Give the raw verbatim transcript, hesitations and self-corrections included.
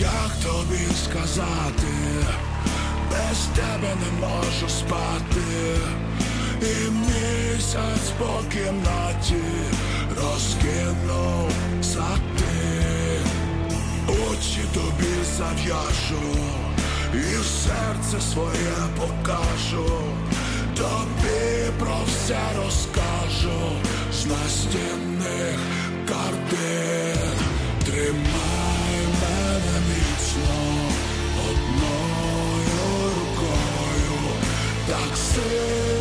Як тобі сказати, без тебе не можу спати, і місяць по кімнаті розкинув сати. Очі тобі зав'яжу і в серце своє покажу, тобі про все розкажу з настінних картин. Тримай мене міцно одною рукою, так сильно